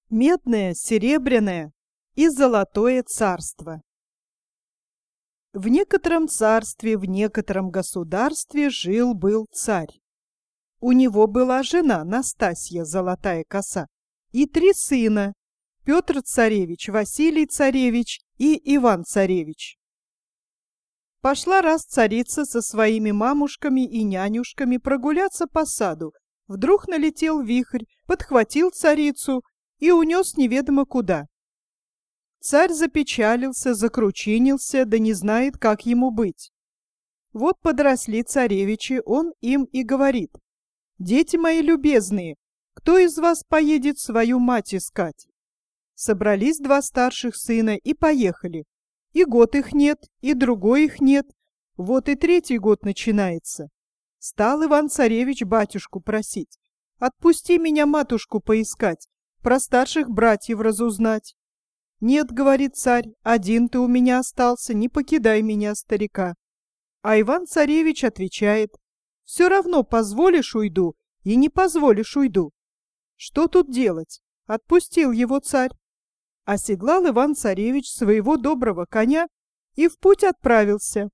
Медное, серебряное и золотое царство. В некотором царстве, в некотором государстве жил-был царь. У него была жена Настасья, золотая коса, и 3 сына: Петр-царевич, Василий-царевич и Иван-царевич. Пошла раз царица со своими мамушками и нянюшками прогуляться по саду. Вдруг налетел вихрь, подхватил царицу и унес неведомо куда. Царь запечалился, закручинился, да не знает, как ему быть. Вот подросли царевичи, он им и говорит: «Дети мои любезные, кто из вас поедет свою мать искать?» Собрались 2 старших сына и поехали. И год их нет, и другой их нет, вот и 3-й год начинается. Стал Иван-царевич батюшку просить: «Отпусти меня матушку поискать, про старших братьев разузнать». «Нет, — говорит царь, — один ты у меня остался, не покидай меня, старика». А Иван-царевич отвечает: «Все равно позволишь — уйду, и не позволишь — уйду». Что тут делать? Отпустил его царь. Оседлал Иван-царевич своего доброго коня и в путь отправился.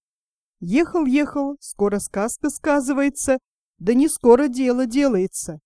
Ехал, скоро сказка сказывается, да не скоро дело делается.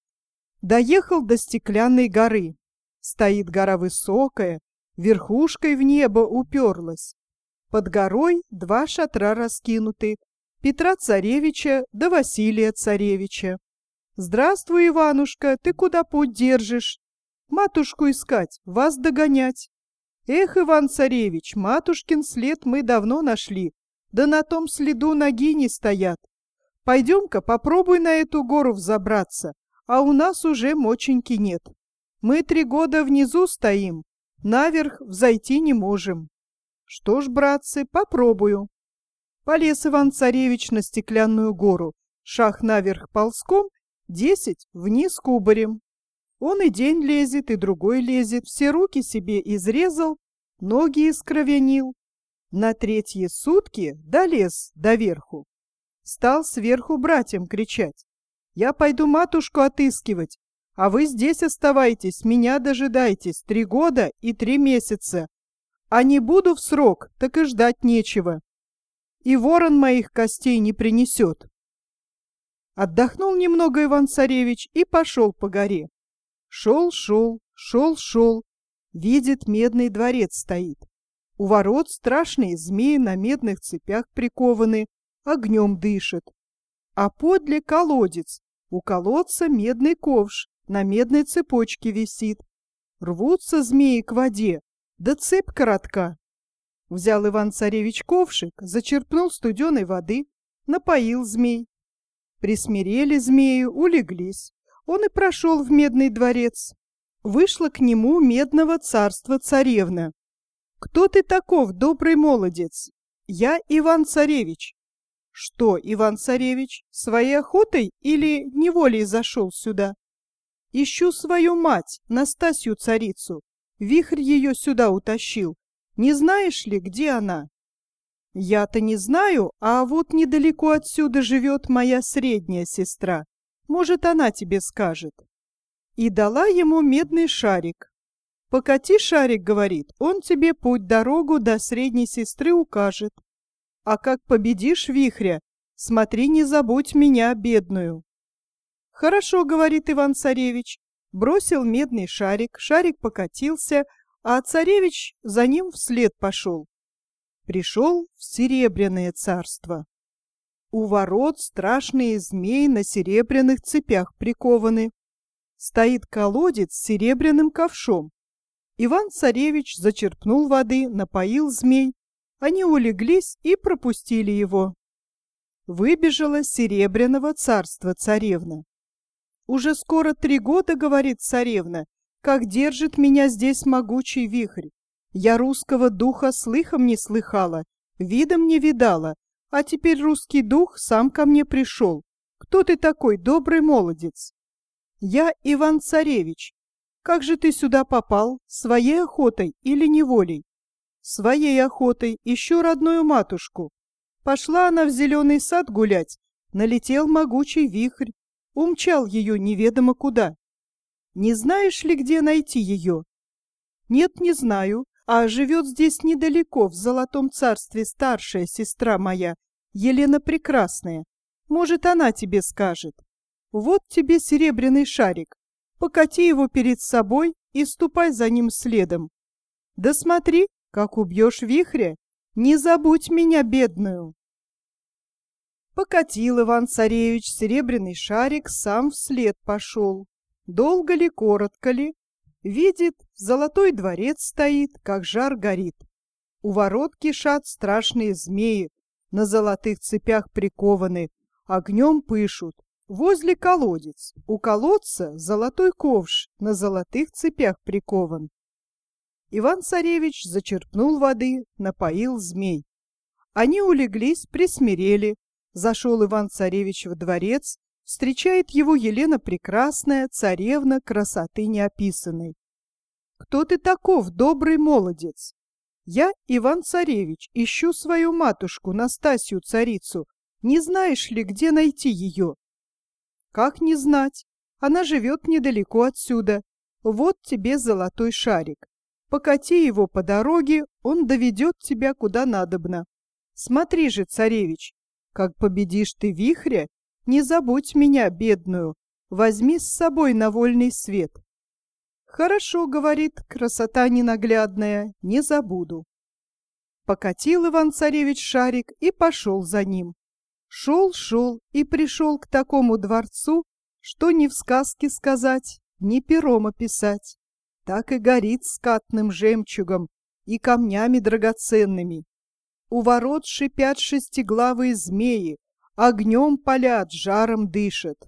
Доехал до Стеклянной горы. Стоит гора высокая, верхушкой в небо уперлась. Под горой 2 шатра раскинуты: Петра-царевича да Василия-царевича. «Здравствуй, Иванушка, ты куда путь держишь?» «Матушку искать, вас догонять». «Эх, Иван-царевич, матушкин след мы давно нашли, да на том следу ноги не стоят. Пойдем-ка попробуй на эту гору взобраться, а у нас уже моченьки нет. Мы 3 года внизу стоим, наверх взойти не можем». «Что ж, братцы, попробую». Полез Иван-царевич на Стеклянную гору, шаг наверх ползком, 10 вниз кубарем. Он и день лезет, и другой лезет, все руки себе изрезал, ноги искровянил. На 3-е сутки долез доверху. Стал сверху братьям кричать: «Я пойду матушку отыскивать, а вы здесь оставайтесь, меня дожидайтесь 3 года и 3 месяца. А не буду в срок, так и ждать нечего. И ворон моих костей не принесет». Отдохнул немного Иван-царевич и пошел по горе. Шел, видит, медный дворец стоит. У ворот страшные змеи на медных цепях прикованы, огнем дышат. А подле колодец, у колодца медный ковш на медной цепочке висит. Рвутся змеи к воде, да цепь коротка. Взял Иван-царевич ковшик, зачерпнул студеной воды, напоил змей. Присмирели змеи, улеглись. Он и прошел в медный дворец. Вышла к нему медного царства царевна. «Кто ты таков, добрый молодец?» «Я Иван-царевич». «Что, Иван-царевич, своей охотой или неволей зашел сюда?» «Ищу свою мать, Настасью-царицу. Вихрь ее сюда утащил. Не знаешь ли, где она?» «Я-то не знаю, а вот недалеко отсюда живет моя средняя сестра. Может, она тебе скажет». И дала ему медный шарик. «Покати шарик, — говорит, — он тебе путь-дорогу до средней сестры укажет. А как победишь вихря, смотри, не забудь меня, бедную». «Хорошо, — говорит Иван-царевич». Бросил медный шарик, шарик покатился, а царевич за ним вслед пошел. Пришел в Серебряное царство. У ворот страшные змеи на серебряных цепях прикованы. Стоит колодец с серебряным ковшом. Иван-царевич зачерпнул воды, напоил змей. Они улеглись и пропустили его. Выбежала Серебряного царства царевна. «Уже скоро 3 года, — говорит царевна, — как держит меня здесь могучий вихрь. Я русского духа слыхом не слыхала, видом не видала, а теперь русский дух сам ко мне пришел. Кто ты такой, добрый молодец?» «Я Иван-царевич. Как же ты сюда попал, своей охотой или неволей?» «Своей охотой, ищу родную матушку». Пошла она в зеленый сад гулять, налетел могучий вихрь, умчал ее неведомо куда. Не знаешь ли, где найти ее? Нет, не знаю, а живет здесь недалеко, в Золотом Царстве, старшая сестра моя, Елена Прекрасная. Может, она тебе скажет. Вот тебе серебряный шарик. Покати его перед собой и ступай за ним следом. Да смотри, как убьешь вихря, не забудь меня, бедную. Покатил Иван-царевич серебряный шарик, сам вслед пошел. Долго ли, коротко ли, видит, золотой дворец стоит, как жар горит. У ворот кишат страшные змеи, на золотых цепях прикованы, огнем пышут. Возле колодец, у колодца золотой ковш, на золотых цепях прикован. Иван-царевич зачерпнул воды, напоил змей. Они улеглись, присмирели. Зашел Иван-царевич в дворец, встречает его Елена Прекрасная, царевна красоты неописанной. «Кто ты таков, добрый молодец?» «Я, Иван-царевич, ищу свою матушку, Настасью царицу. Не знаешь ли, где найти ее?» «Как не знать? Она живет недалеко отсюда. Вот тебе золотой шарик. Покати его по дороге, он доведет тебя куда надобно. Смотри же, царевич, как победишь ты вихря, не забудь меня, бедную, возьми с собой на вольный свет». «Хорошо, — говорит, — красота ненаглядная, не забуду». Покатил Иван-царевич шарик и пошел за ним. Шел и пришел к такому дворцу, что ни в сказке сказать, ни пером описать. Так и горит скатным жемчугом и камнями драгоценными. У ворот шипят шестиглавые змеи, огнем палят, жаром дышат.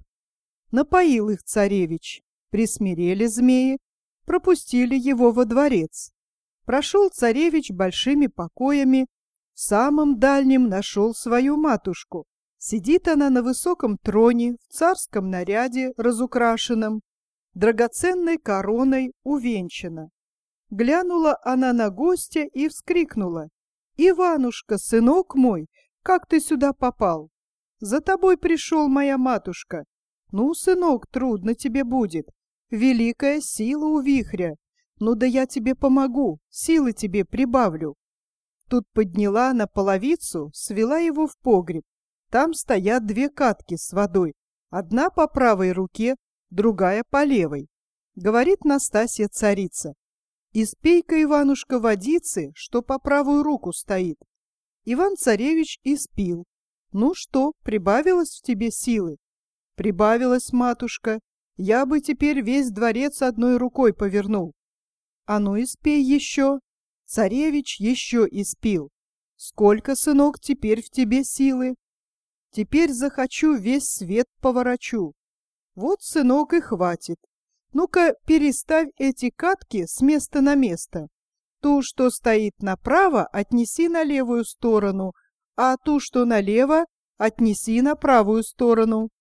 Напоил их царевич, присмирели змеи, пропустили его во дворец. Прошел царевич большими покоями, в самом дальнем нашел свою матушку. Сидит она на высоком троне, в царском наряде разукрашенном, драгоценной короной увенчана. Глянула она на гостя и вскрикнула: «Иванушка, сынок мой, как ты сюда попал? За тобой пришел моя матушка. Ну, сынок, трудно тебе будет. Великая сила у вихря. Ну да я тебе помогу, силы тебе прибавлю». Тут подняла она половицу, свела его в погреб. Там стоят две катки с водой, одна по правой руке, другая по левой. Говорит Настасья царица: «Испей-ка, Иванушка, водицы, что по правую руку стоит». Иван-царевич испил. «Ну что, прибавилось в тебе силы?» «Прибавилось, матушка. Я бы теперь весь дворец одной рукой повернул». «А ну, испей еще». Царевич еще испил. «Сколько, сынок, теперь в тебе силы?» «Теперь захочу, весь свет поворочу». «Вот, сынок, и хватит. Ну-ка, переставь эти катки с места на место. Ту, что стоит направо, отнеси на левую сторону, а ту, что налево, отнеси на правую сторону».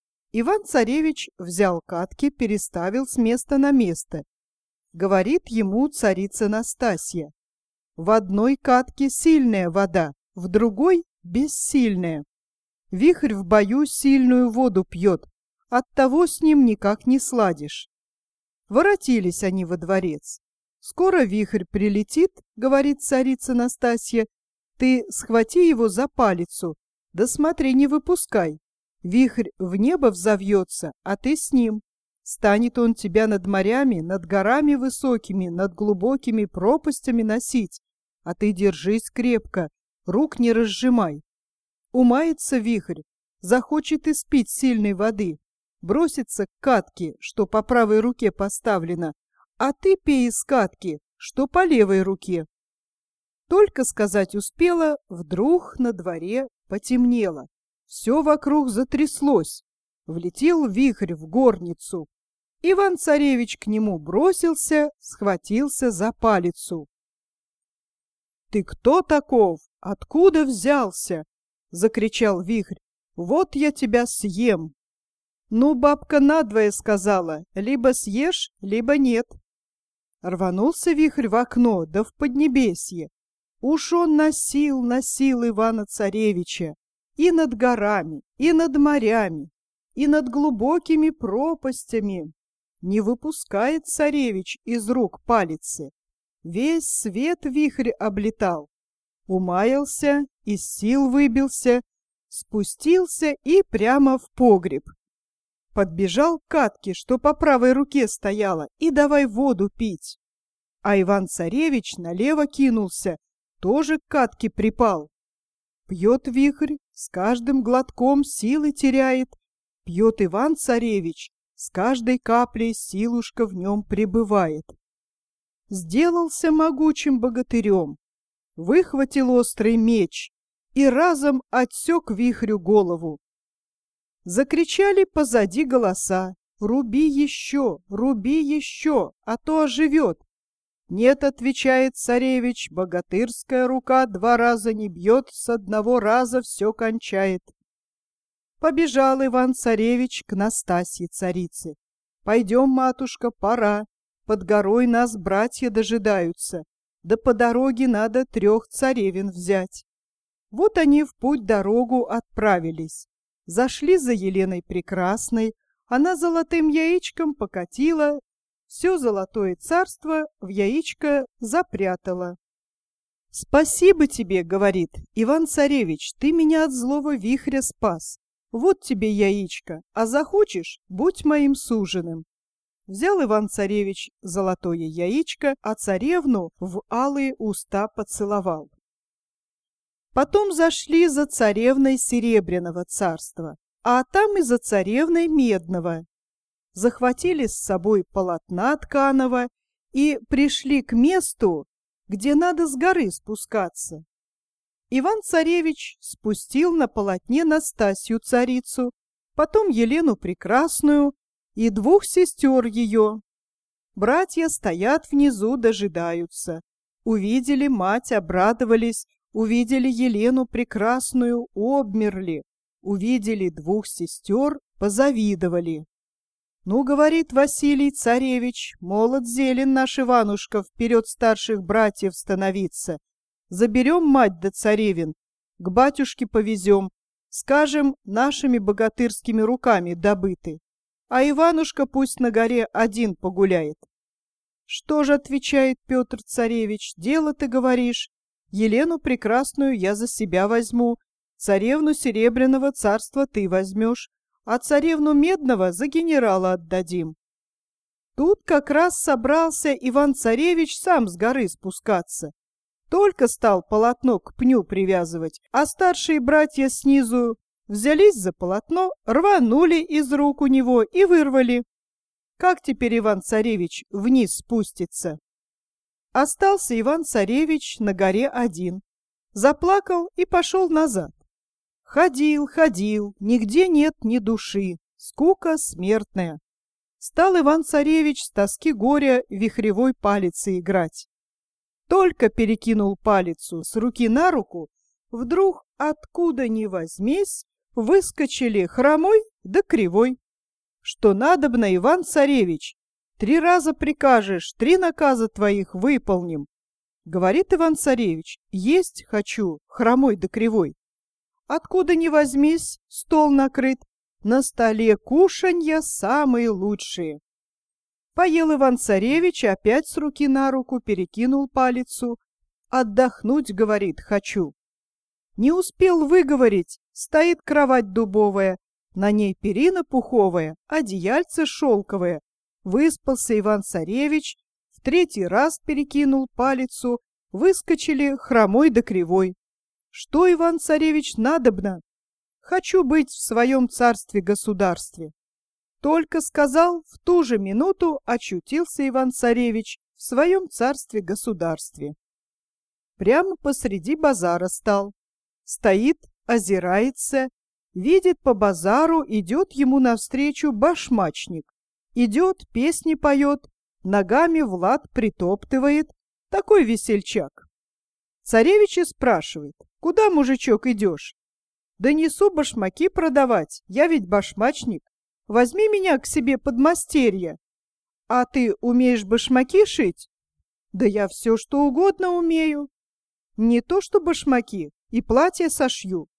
Иван-царевич взял катки, переставил с места на место. Говорит ему царица Настасья: «В одной катке сильная вода, в другой — бессильная. Вихрь в бою сильную воду пьет, оттого с ним никак не сладишь». Воротились они во дворец. «Скоро вихрь прилетит, — говорит царица Настасья, — ты схвати его за палицу, да смотри, не выпускай. Вихрь в небо взовьется, а ты с ним. Станет он тебя над морями, над горами высокими, над глубокими пропастями носить, а ты держись крепко, рук не разжимай. Умается вихрь, захочет испить сильной воды, бросится к катке, что по правой руке поставлена, а ты пей из катки, что по левой руке». Только сказать успела, вдруг на дворе потемнело. Все вокруг затряслось. Влетел вихрь в горницу. Иван-царевич к нему бросился, схватился за палицу. «Ты кто таков? Откуда взялся?» — закричал вихрь. «Вот я тебя съем». «Ну, бабка надвое сказала, либо съешь, либо нет». Рванулся вихрь в окно, да в поднебесье. Уж он носил Ивана-царевича и над горами, и над морями, и над глубокими пропастями. Не выпускает царевич из рук палицы. Весь свет вихрь облетал. Умаялся, из сил выбился, спустился и прямо в погреб. Подбежал к катке, что по правой руке стояла, и давай воду пить. А Иван-царевич налево кинулся, тоже к катке припал. Пьет вихрь, с каждым глотком силы теряет. Пьет Иван-царевич, с каждой каплей силушка в нем пребывает. Сделался могучим богатырем, выхватил острый меч и разом отсек вихрю голову. Закричали позади голоса: руби еще, а то оживет. Нет, отвечает царевич, богатырская рука 2 раза не бьет, с 1 раза все кончает. Побежал Иван-царевич к Настасье царице. Пойдем, матушка, пора, под горой нас братья дожидаются, да по дороге надо 3 царевен взять. Вот они в путь-дорогу отправились. Зашли за Еленой Прекрасной, она золотым яичком покатила, все золотое царство в яичко запрятала. «Спасибо тебе, — говорит, — Иван-царевич, ты меня от злого вихря спас. Вот тебе яичко, а захочешь — будь моим суженым». Взял Иван-царевич золотое яичко, а царевну в алые уста поцеловал. Потом зашли за царевной Серебряного царства, а там и за царевной Медного. Захватили с собой полотна тканого и пришли к месту, где надо с горы спускаться. Иван-царевич спустил на полотне Настасью царицу, потом Елену Прекрасную и 2 сестер ее. Братья стоят внизу, дожидаются. Увидели мать, обрадовались, увидели Елену Прекрасную, обмерли, увидели 2 сестер, позавидовали. «Ну, — говорит Василий царевич, — молод зелен наш Иванушка вперед старших братьев становиться. Заберем мать да царевин, к батюшке повезем, скажем, нашими богатырскими руками добыты, а Иванушка пусть на горе один погуляет». «Что же, — отвечает Петр царевич, — дело ты говоришь, Елену Прекрасную я за себя возьму, царевну Серебряного царства ты возьмешь, а царевну Медного за генерала отдадим». Тут как раз собрался Иван-царевич сам с горы спускаться. Только стал полотно к пню привязывать, а старшие братья снизу взялись за полотно, рванули из рук у него и вырвали. Как теперь Иван-царевич вниз спустится? Остался Иван-царевич на горе один. Заплакал и пошел назад. Ходил, нигде нет ни души, скука смертная. Стал Иван-царевич с тоски горя вихревой палицей играть. Только перекинул палицу с руки на руку, вдруг, откуда ни возьмись, выскочили хромой да кривой. Что надобно, Иван-царевич? 3 раза прикажешь, 3 наказа твоих выполним. Говорит Иван-царевич: есть хочу, хромой да кривой. Откуда ни возьмись, стол накрыт, на столе кушанья самые лучшие. Поел Иван-царевич, опять с руки на руку перекинул палицу. Отдохнуть, говорит, хочу. Не успел выговорить, стоит кровать дубовая, на ней перина пуховая, одеяльце шелковое. Выспался Иван-царевич, в 3-й раз перекинул палицу, выскочили хромой да кривой. Что, Иван-царевич, надобно? Хочу быть в своем царстве-государстве. Только сказал, в ту же минуту очутился Иван-царевич в своем царстве-государстве. Прямо посреди базара стал. Стоит, озирается, видит, по базару идет ему навстречу башмачник. Идет, песни поет, ногами в лад притоптывает, такой весельчак. Царевич и спрашивает: куда, мужичок, идешь? Да несу башмаки продавать, я ведь башмачник. Возьми меня к себе подмастерье. А ты умеешь башмаки шить? Да я все, что угодно умею. Не то что башмаки, и платье сошью.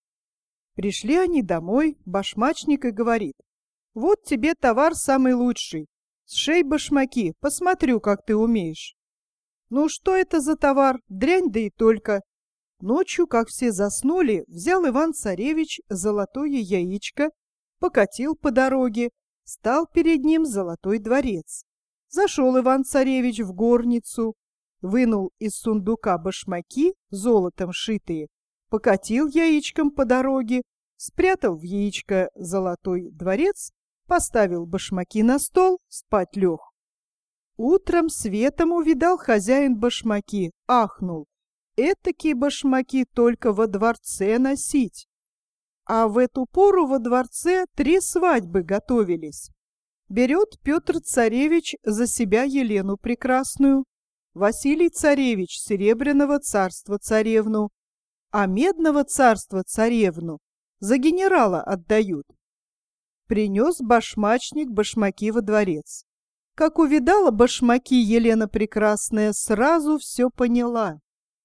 Пришли они домой, башмачник и говорит: вот тебе товар самый лучший. Сшей башмаки, посмотрю, как ты умеешь. Ну что это за товар? Дрянь да и только. Ночью, как все заснули, взял Иван-царевич золотое яичко, покатил по дороге, стал перед ним золотой дворец. Зашел Иван-царевич в горницу, вынул из сундука башмаки, золотом шитые, покатил яичком по дороге, спрятал в яичко золотой дворец, поставил башмаки на стол, спать лег. Утром светом увидал хозяин башмаки, ахнул. Этакие башмаки только во дворце носить. А в эту пору во дворце 3 свадьбы готовились. Берет Петр-царевич за себя Елену Прекрасную, Василий царевич Серебряного царства царевну, а Медного царства царевну за генерала отдают. Принес башмачник башмаки во дворец. Как увидала башмаки Елена Прекрасная, сразу все поняла.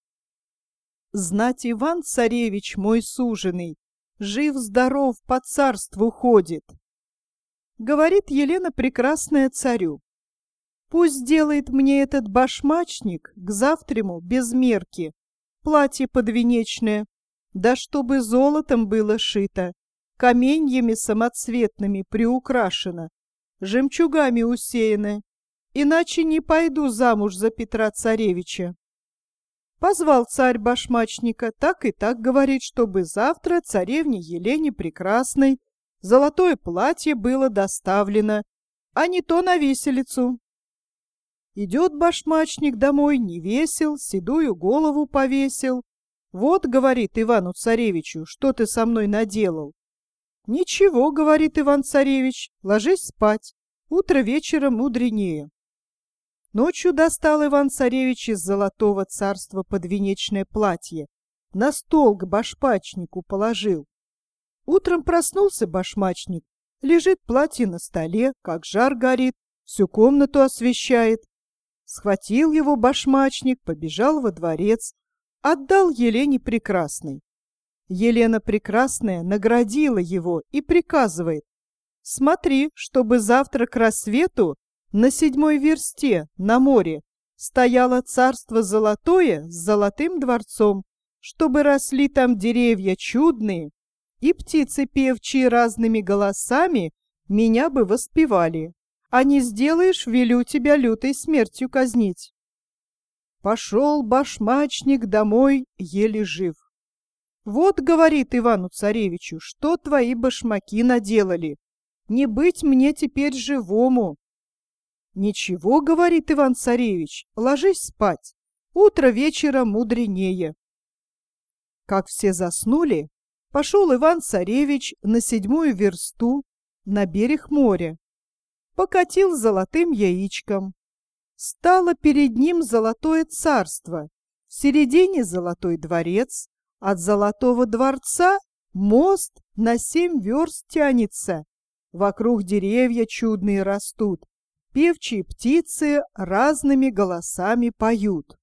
Знать Иван-царевич мой суженый, жив-здоров по царству ходит. Говорит Елена Прекрасная царю: пусть делает мне этот башмачник к завтраму без мерки, платье подвенечное, да чтобы золотом было шито, каменьями самоцветными приукрашено, жемчугами усеяно, иначе не пойду замуж за Петра-царевича. Позвал царь башмачника, так и так говорит, чтобы завтра царевне Елене Прекрасной золотое платье было доставлено, а не то на виселицу. Идет башмачник домой, не весел, седую голову повесил. Вот, говорит Ивану-царевичу, что ты со мной наделал. Ничего, говорит Иван-царевич, ложись спать, утро вечера мудренее. Ночью достал Иван-царевич из золотого царства подвенечное платье, на стол к башмачнику положил. Утром проснулся башмачник, лежит платье на столе, как жар горит, всю комнату освещает. Схватил его башмачник, побежал во дворец, отдал Елене Прекрасной. Елена Прекрасная наградила его и приказывает: смотри, чтобы завтра к рассвету на 7-й версте на море стояло царство золотое с золотым дворцом, чтобы росли там деревья чудные, и птицы певчие разными голосами меня бы воспевали. А не сделаешь, велю тебя лютой смертью казнить. Пошел башмачник домой, еле жив. Вот, говорит Ивану-царевичу, что твои башмаки наделали. Не быть мне теперь живому. Ничего, говорит Иван-царевич, ложись спать. Утро вечера мудренее. Как все заснули, пошел Иван-царевич на 7-ю версту на берег моря. Покатил золотым яичком. Стало перед ним золотое царство, в середине золотой дворец, от золотого дворца мост на 7 верст тянется. Вокруг деревья чудные растут, певчие птицы разными голосами поют.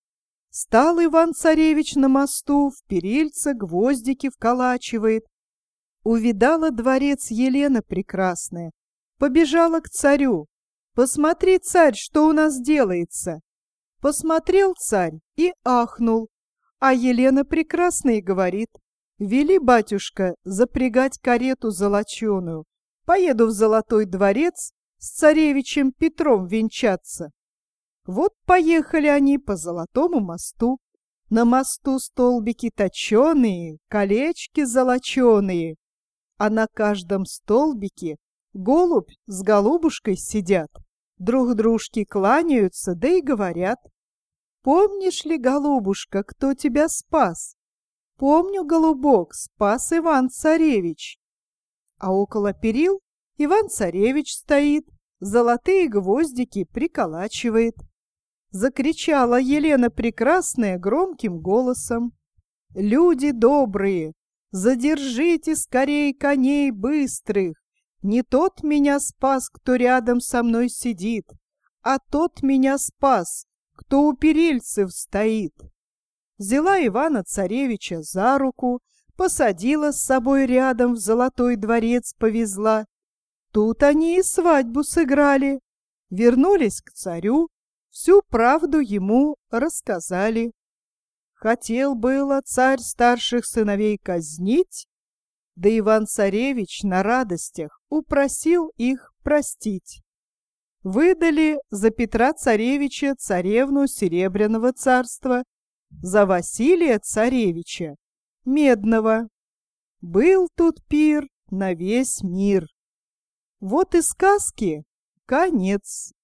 Стал Иван-царевич на мосту, в перильце гвоздики вколачивает. Увидала дворец Елена Прекрасная, побежала к царю. «Посмотри, царь, что у нас делается!» Посмотрел царь и ахнул. А Елена Прекрасная говорит: «Вели, батюшка, запрягать карету золоченую. Поеду в золотой дворец с царевичем Петром венчаться». Вот поехали они по золотому мосту. На мосту столбики точеные, колечки золоченые, а на каждом столбике голубь с голубушкой сидят, друг дружке кланяются, да и говорят: «Помнишь ли, голубушка, кто тебя спас?» «Помню, голубок, спас Иван-царевич». А около перил Иван-царевич стоит, золотые гвоздики приколачивает. Закричала Елена Прекрасная громким голосом: «Люди добрые, задержите скорей коней быстрых! Не тот меня спас, кто рядом со мной сидит, а тот меня спас, кто у перильцев стоит». Взяла Ивана-царевича за руку, посадила с собой рядом, в золотой дворец повезла. Тут они и свадьбу сыграли. Вернулись к царю, всю правду ему рассказали. Хотел было царь старших сыновей казнить, да Иван-царевич на радостях упросил их простить. Выдали за Петра-царевича царевну Серебряного царства, за Василия царевича Медного. Был тут пир на весь мир. Вот и сказки конец.